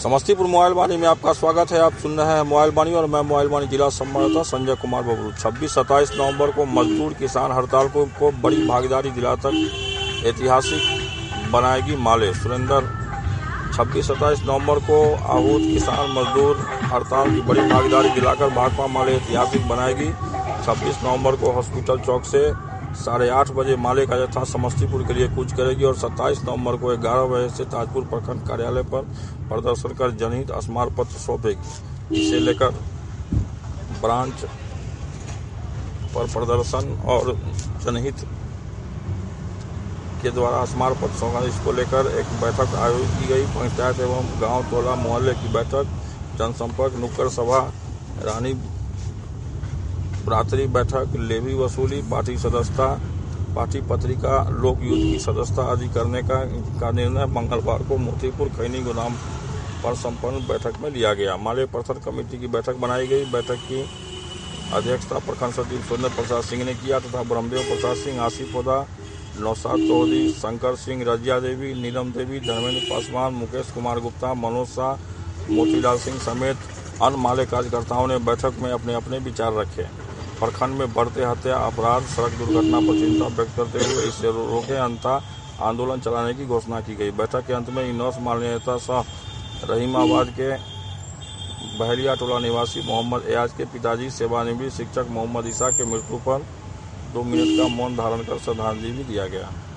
Samastipur mobile वाणी में आपका स्वागत है। आप सुन रहे हैं मोबाइल वाणी और मैं मोबाइल वाणी जिला संवाददाता संजय कुमार बबलू। 26-27 नवंबर को मजदूर किसान हड़ताल को बड़ी भागीदारी दिलाकर ऐतिहासिक बनाएगी माले। सुरेंद्र 26-27 नवंबर को आहूत किसान मजदूर हड़ताल की बड़ी भागीदारी दिलाकर भाकपा माले ऐतिहासिक बनाएगी। 26 नवंबर को हॉस्पिटल चौक से 8:30 बजे माले का जत्था समस्तीपुर के लिए कूच करेगी और 27 नवंबर को 11 बजे से ताजपुर प्रखंड कार्यालय पर प्रदर्शन कर जनहित स्मार पत्र सौंपेगी। इसे लेकर ब्रांच पर प्रदर्शन और जनहित के द्वारा स्मार पत्र सौंपा। इसको लेकर एक बैठक आयोजित की गई। पंचायत एवं गांव टोला मोहल्ले की बैठक, जनसंपर्क, नुक्कड़ सभा, रानी रात्रि बैठक, लेवी वसूली, पार्टी सदस्यता, पार्टी पत्रिका, लोक युद्ध की सदस्यता आदि करने का निर्णय मंगलवार को मोतीपुर खैनी गोदाम पर संपन्न बैठक में लिया गया। माले प्रथन कमेटी की बैठक बनाई गई। बैठक की अध्यक्षता प्रखंड सचिव सुरेंद्र प्रसाद सिंह ने किया तथा ब्रह्मदेव प्रसाद सिंह, आसिफ ओदा, नौशाद चौधरी, शंकर सिंह, रजिया देवी, नीलम देवी, धर्मेंद्र पासवान, मुकेश कुमार गुप्ता, मनोज शाह, मोतीलाल सिंह समेत अन्य माले कार्यकर्ताओं ने बैठक में अपने अपने विचार रखे। प्रखंड में बढ़ते हत्या, अपराध, सड़क दुर्घटना पर चिंता व्यक्त करते हुए इसे रोके अंतः आंदोलन चलाने की घोषणा की गई। बैठक के अंत में इनौस माले नेता सह रहीमाबाद के बहरिया टोला निवासी मोहम्मद एयाज के पिताजी सेवानिवृत्त शिक्षक मोहम्मद ईसा के मृत्यु पर 2 मिनट का मौन धारण कर श्रद्धांजलि भी दिया गया।